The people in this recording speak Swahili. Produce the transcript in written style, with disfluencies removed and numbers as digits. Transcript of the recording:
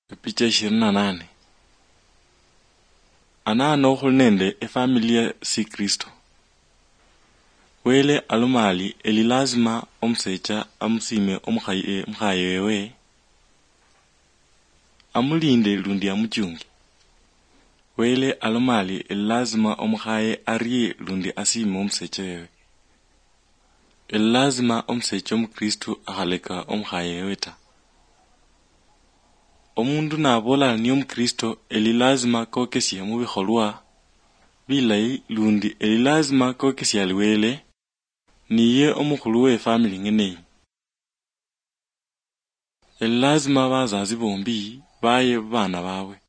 Picha 28. Anano khulnende efamilia si Kristo. Wele alumali eli lazima omsecha amusime omukhaye wewe amulinde lundi amuchungi. Wele alumali eli lazima omukhaye arie lundi asime omsecha wewe. Eli lazima omsecha omukristo akhaleka omukhaye wewe ta. Omundu nabola ni omukristo eli lazima kokesya mubikholwa bilayi lundi eli lazima kokesya liwele niye omukhulu we family ngeneyi. Eli lazima bazazi bombi baye bana bawe.